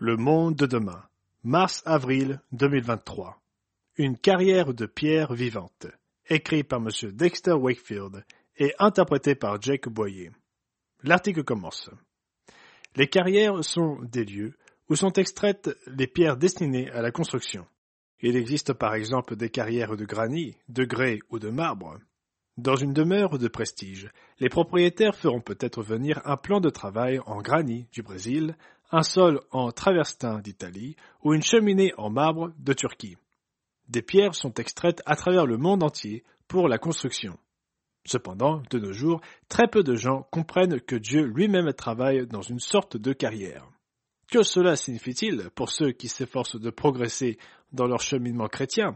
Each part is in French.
Le monde de demain. Mars-avril 2023. Une carrière de pierre vivante. Écrit par M. Dexter Wakefield et interprété par Jake Boyer. L'article commence. Les carrières sont des lieux où sont extraites les pierres destinées à la construction. Il existe par exemple des carrières de granit, de grès ou de marbre. Dans une demeure de prestige, les propriétaires feront peut-être venir un plan de travail en granit du Brésil, un sol en travertin d'Italie ou une cheminée en marbre de Turquie. Des pierres sont extraites à travers le monde entier pour la construction. Cependant, de nos jours, très peu de gens comprennent que Dieu lui-même travaille dans une sorte de carrière. Que cela signifie-t-il pour ceux qui s'efforcent de progresser dans leur cheminement chrétien?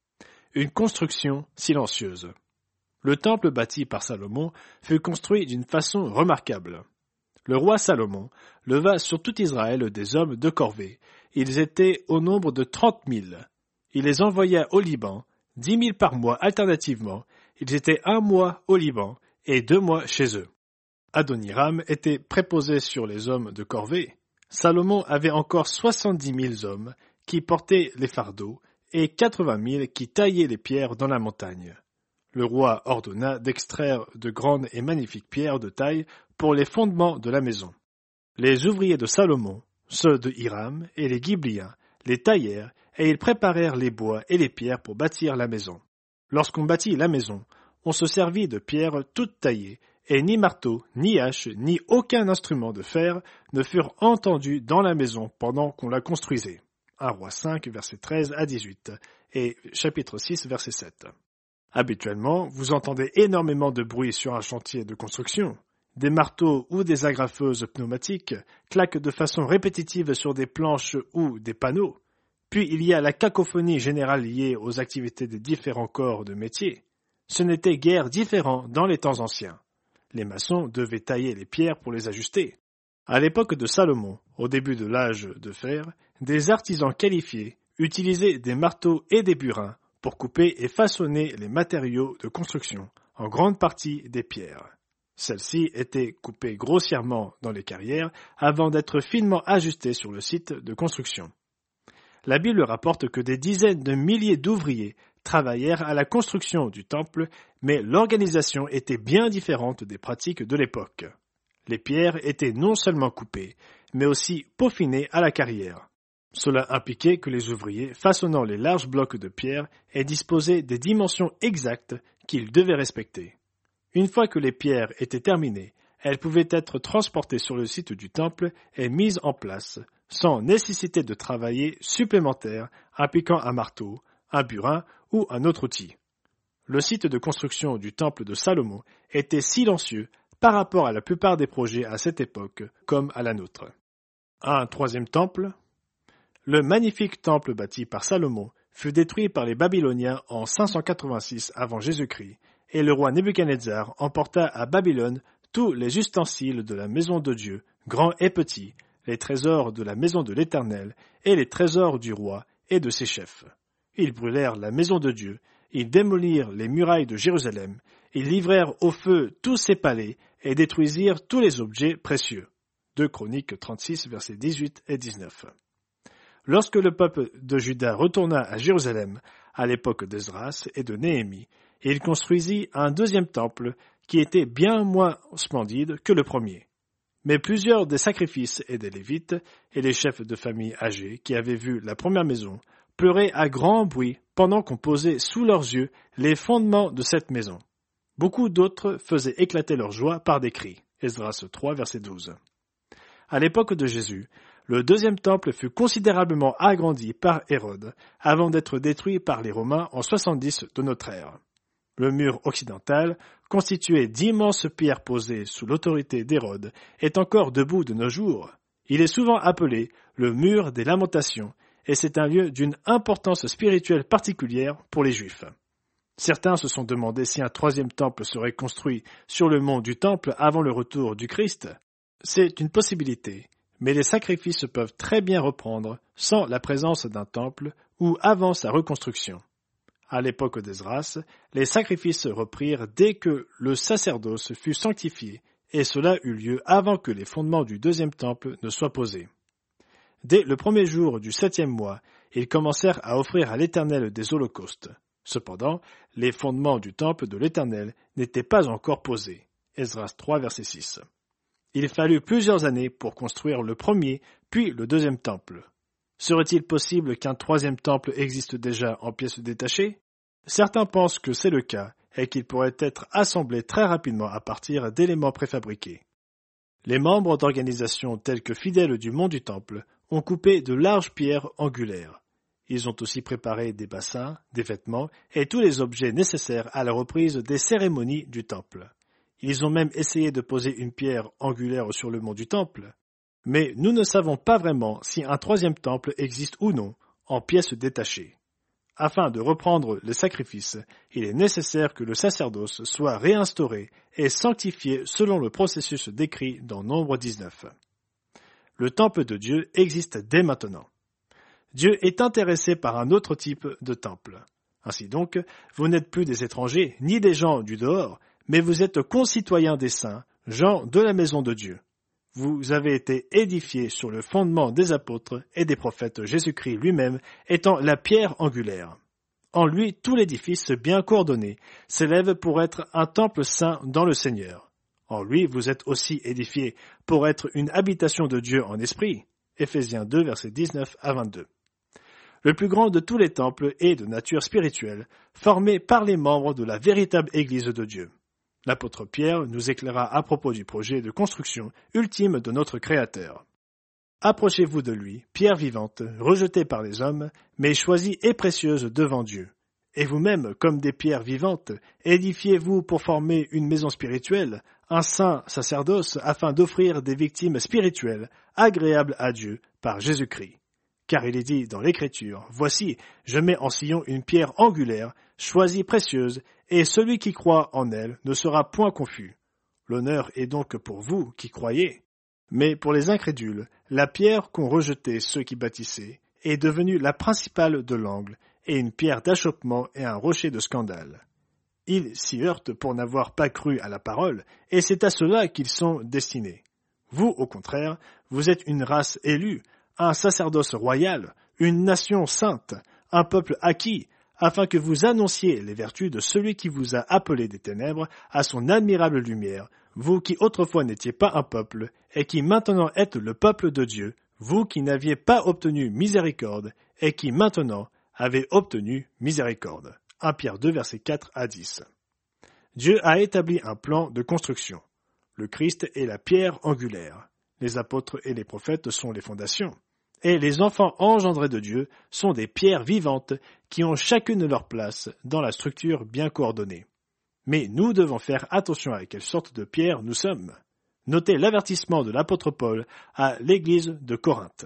Une construction silencieuse. Le temple bâti par Salomon fut construit d'une façon remarquable. Le roi Salomon leva sur tout Israël des hommes de corvée. Ils étaient au nombre de 30 000. Il les envoya au Liban, 10 000 par mois alternativement. Ils étaient 1 mois au Liban et 2 mois chez eux. Adoniram était préposé sur les hommes de corvée. Salomon avait encore 70 000 hommes qui portaient les fardeaux et 80 000 qui taillaient les pierres dans la montagne. Le roi ordonna d'extraire de grandes et magnifiques pierres de taille pour les fondements de la maison. Les ouvriers de Salomon, ceux de Hiram et les Ghibliens, les taillèrent et ils préparèrent les bois et les pierres pour bâtir la maison. Lorsqu'on bâtit la maison, on se servit de pierres toutes taillées et ni marteau, ni hache, ni aucun instrument de fer ne furent entendus dans la maison pendant qu'on la construisait. 1 Roi 5, versets 13 à 18 et chapitre 6, verset 7. Habituellement, vous entendez énormément de bruit sur un chantier de construction. Des marteaux ou des agrafeuses pneumatiques claquent de façon répétitive sur des planches ou des panneaux. Puis il y a la cacophonie générale liée aux activités des différents corps de métier. Ce n'était guère différent dans les temps anciens. Les maçons devaient tailler les pierres pour les ajuster. À l'époque de Salomon, au début de l'âge de fer, des artisans qualifiés utilisaient des marteaux et des burins pour couper et façonner les matériaux de construction, en grande partie des pierres. Celles-ci étaient coupées grossièrement dans les carrières avant d'être finement ajustées sur le site de construction. La Bible rapporte que des dizaines de milliers d'ouvriers travaillèrent à la construction du temple, mais l'organisation était bien différente des pratiques de l'époque. Les pierres étaient non seulement coupées, mais aussi peaufinées à la carrière. Cela impliquait que les ouvriers, façonnant les larges blocs de pierre, aient disposé des dimensions exactes qu'ils devaient respecter. Une fois que les pierres étaient terminées, elles pouvaient être transportées sur le site du temple et mises en place, sans nécessité de travailler supplémentaire impliquant un marteau, un burin ou un autre outil. Le site de construction du temple de Salomon était silencieux par rapport à la plupart des projets à cette époque, comme à la nôtre. Un troisième temple. Le magnifique temple bâti par Salomon fut détruit par les Babyloniens en 586 avant Jésus-Christ, et le roi Nebuchadnezzar emporta à Babylone tous les ustensiles de la maison de Dieu, grands et petits, les trésors de la maison de l'Éternel et les trésors du roi et de ses chefs. Ils brûlèrent la maison de Dieu, ils démolirent les murailles de Jérusalem, ils livrèrent au feu tous ses palais et détruisirent tous les objets précieux. 2 Chroniques 36, versets 18 et 19. Lorsque le peuple de Juda retourna à Jérusalem, à l'époque d'Esdras et de Néhémie, il construisit un deuxième temple qui était bien moins splendide que le premier. Mais plusieurs des sacrifices et des Lévites et les chefs de famille âgés qui avaient vu la première maison pleuraient à grand bruit pendant qu'on posait sous leurs yeux les fondements de cette maison. Beaucoup d'autres faisaient éclater leur joie par des cris. Esdras 3, verset 12. À l'époque de Jésus, le deuxième temple fut considérablement agrandi par Hérode avant d'être détruit par les Romains en 70 de notre ère. Le mur occidental, constitué d'immenses pierres posées sous l'autorité d'Hérode, est encore debout de nos jours. Il est souvent appelé le mur des lamentations et c'est un lieu d'une importance spirituelle particulière pour les Juifs. Certains se sont demandé si un troisième temple serait construit sur le mont du Temple avant le retour du Christ. C'est une possibilité, mais les sacrifices peuvent très bien reprendre sans la présence d'un temple ou avant sa reconstruction. À l'époque d'Esdras, les sacrifices reprirent dès que le sacerdoce fut sanctifié, et cela eut lieu avant que les fondements du deuxième temple ne soient posés. Dès le premier jour du 7e mois, ils commencèrent à offrir à l'Éternel des holocaustes. Cependant, les fondements du temple de l'Éternel n'étaient pas encore posés. Esdras 3, verset 6. Il fallut plusieurs années pour construire le premier, puis le deuxième temple. Serait-il possible qu'un troisième temple existe déjà en pièces détachées? Certains pensent que c'est le cas et qu'il pourrait être assemblé très rapidement à partir d'éléments préfabriqués. Les membres d'organisations telles que Fidèles du Mont du Temple ont coupé de larges pierres angulaires. Ils ont aussi préparé des bassins, des vêtements et tous les objets nécessaires à la reprise des cérémonies du temple. Ils ont même essayé de poser une pierre angulaire sur le mont du temple. Mais nous ne savons pas vraiment si un troisième temple existe ou non, en pièces détachées. Afin de reprendre le sacrifice, il est nécessaire que le sacerdoce soit réinstauré et sanctifié selon le processus décrit dans Nombre 19. Le temple de Dieu existe dès maintenant. Dieu est intéressé par un autre type de temple. Ainsi donc, vous n'êtes plus des étrangers ni des gens du dehors, mais vous êtes concitoyens des saints, gens de la maison de Dieu. Vous avez été édifiés sur le fondement des apôtres et des prophètes, Jésus-Christ lui-même étant la pierre angulaire. En lui, tout l'édifice bien coordonné s'élève pour être un temple saint dans le Seigneur. En lui, vous êtes aussi édifiés pour être une habitation de Dieu en esprit. Éphésiens 2, versets 19 à 22. Le plus grand de tous les temples est de nature spirituelle, formé par les membres de la véritable Église de Dieu. L'apôtre Pierre nous éclaira à propos du projet de construction ultime de notre Créateur. Approchez-vous de lui, pierre vivante, rejetée par les hommes, mais choisie et précieuse devant Dieu. Et vous-même, comme des pierres vivantes, édifiez-vous pour former une maison spirituelle, un saint sacerdoce, afin d'offrir des victimes spirituelles, agréables à Dieu, par Jésus-Christ. Car il est dit dans l'Écriture, « Voici, je mets en Sion une pierre angulaire, choisie précieuse, et celui qui croit en elle ne sera point confus. » L'honneur est donc pour vous qui croyez. Mais pour les incrédules, la pierre qu'ont rejetée ceux qui bâtissaient est devenue la principale de l'angle, et une pierre d'achoppement et un rocher de scandale. Ils s'y heurtent pour n'avoir pas cru à la parole, et c'est à cela qu'ils sont destinés. Vous, au contraire, vous êtes une race élue, un sacerdoce royal, une nation sainte, un peuple acquis, afin que vous annonciez les vertus de celui qui vous a appelé des ténèbres à son admirable lumière, vous qui autrefois n'étiez pas un peuple, et qui maintenant êtes le peuple de Dieu, vous qui n'aviez pas obtenu miséricorde, et qui maintenant avez obtenu miséricorde. 1 Pierre 2, versets 4 à 10. Dieu a établi un plan de construction. Le Christ est la pierre angulaire. Les apôtres et les prophètes sont les fondations. Et les enfants engendrés de Dieu sont des pierres vivantes qui ont chacune leur place dans la structure bien coordonnée. Mais nous devons faire attention à quelle sorte de pierre nous sommes. Notez l'avertissement de l'apôtre Paul à l'église de Corinthe.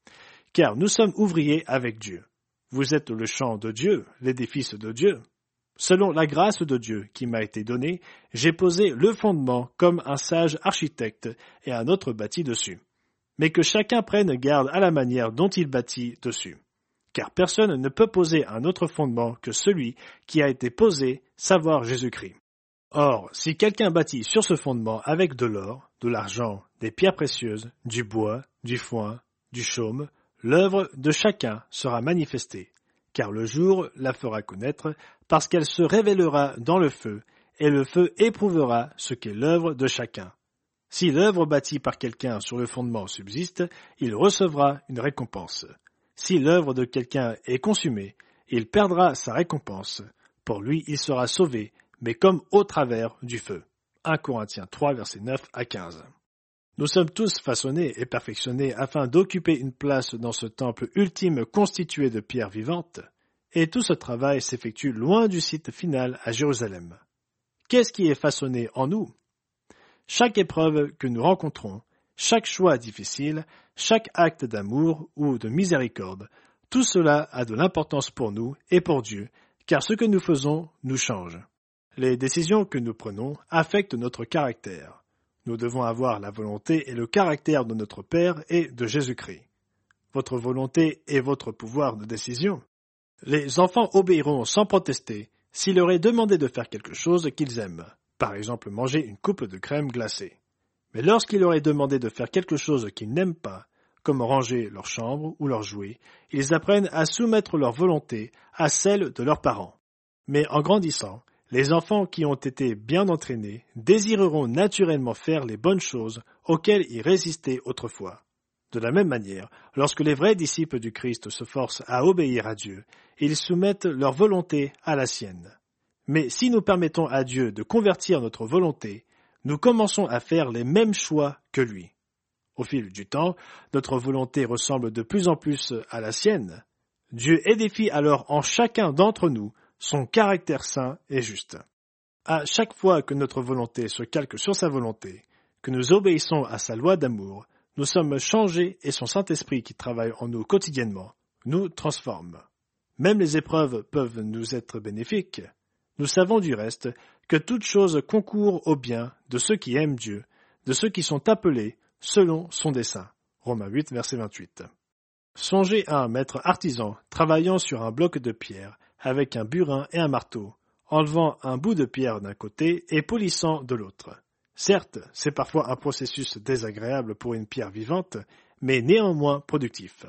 Car nous sommes ouvriers avec Dieu. Vous êtes le champ de Dieu, l'édifice de Dieu. Selon la grâce de Dieu qui m'a été donnée, j'ai posé le fondement comme un sage architecte et un autre bâti dessus. Mais que chacun prenne garde à la manière dont il bâtit dessus. Car personne ne peut poser un autre fondement que celui qui a été posé, savoir Jésus-Christ. Or, si quelqu'un bâtit sur ce fondement avec de l'or, de l'argent, des pierres précieuses, du bois, du foin, du chaume, l'œuvre de chacun sera manifestée, car le jour la fera connaître, parce qu'elle se révélera dans le feu, et le feu éprouvera ce qu'est l'œuvre de chacun. Si l'œuvre bâtie par quelqu'un sur le fondement subsiste, il recevra une récompense. Si l'œuvre de quelqu'un est consumée, il perdra sa récompense. Pour lui, il sera sauvé, mais comme au travers du feu. 1 Corinthiens 3, versets 9 à 15. Nous sommes tous façonnés et perfectionnés afin d'occuper une place dans ce temple ultime constitué de pierres vivantes, et tout ce travail s'effectue loin du site final à Jérusalem. Qu'est-ce qui est façonné en nous? Chaque épreuve que nous rencontrons, chaque choix difficile, chaque acte d'amour ou de miséricorde, tout cela a de l'importance pour nous et pour Dieu, car ce que nous faisons nous change. Les décisions que nous prenons affectent notre caractère. Nous devons avoir la volonté et le caractère de notre Père et de Jésus-Christ. Votre volonté est votre pouvoir de décision. Les enfants obéiront sans protester s'il leur est demandé de faire quelque chose qu'ils aiment. Par exemple, manger une coupe de crème glacée. Mais lorsqu'il leur est demandé de faire quelque chose qu'ils n'aiment pas, comme ranger leur chambre ou leurs jouets, ils apprennent à soumettre leur volonté à celle de leurs parents. Mais en grandissant, les enfants qui ont été bien entraînés désireront naturellement faire les bonnes choses auxquelles ils résistaient autrefois. De la même manière, lorsque les vrais disciples du Christ se forcent à obéir à Dieu, ils soumettent leur volonté à la sienne. Mais si nous permettons à Dieu de convertir notre volonté, nous commençons à faire les mêmes choix que lui. Au fil du temps, notre volonté ressemble de plus en plus à la sienne. Dieu édifie alors en chacun d'entre nous son caractère saint et juste. À chaque fois que notre volonté se calque sur sa volonté, que nous obéissons à sa loi d'amour, nous sommes changés et son Saint-Esprit qui travaille en nous quotidiennement nous transforme. Même les épreuves peuvent nous être bénéfiques. Nous savons du reste que toute chose concourt au bien de ceux qui aiment Dieu, de ceux qui sont appelés selon son dessein. Romains 8, verset 28. Songez à un maître artisan travaillant sur un bloc de pierre avec un burin et un marteau, enlevant un bout de pierre d'un côté et polissant de l'autre. Certes, c'est parfois un processus désagréable pour une pierre vivante, mais néanmoins productif.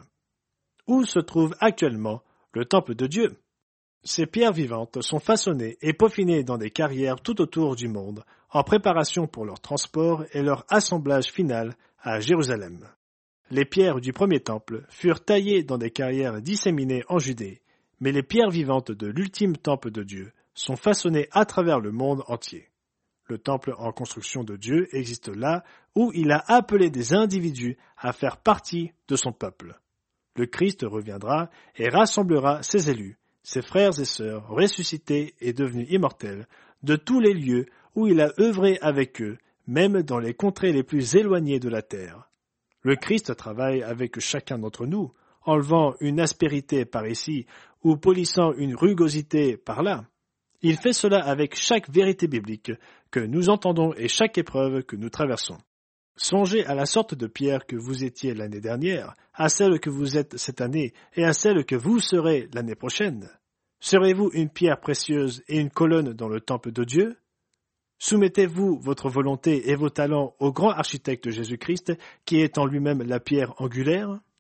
Où se trouve actuellement le temple de Dieu? Ces pierres vivantes sont façonnées et peaufinées dans des carrières tout autour du monde, en préparation pour leur transport et leur assemblage final à Jérusalem. Les pierres du premier temple furent taillées dans des carrières disséminées en Judée, mais les pierres vivantes de l'ultime temple de Dieu sont façonnées à travers le monde entier. Le temple en construction de Dieu existe là où il a appelé des individus à faire partie de son peuple. Le Christ reviendra et rassemblera ses élus, ses frères et sœurs ressuscités et devenus immortels, de tous les lieux où il a œuvré avec eux, même dans les contrées les plus éloignées de la terre. Le Christ travaille avec chacun d'entre nous, enlevant une aspérité par ici ou polissant une rugosité par là. Il fait cela avec chaque vérité biblique que nous entendons et chaque épreuve que nous traversons. Songez à la sorte de pierre que vous étiez l'année dernière, à celle que vous êtes cette année et à celle que vous serez l'année prochaine. Serez-vous une pierre précieuse et une colonne dans le temple de Dieu? Soumettez-vous votre volonté et vos talents au grand architecte Jésus-Christ qui est en lui-même la pierre angulaire?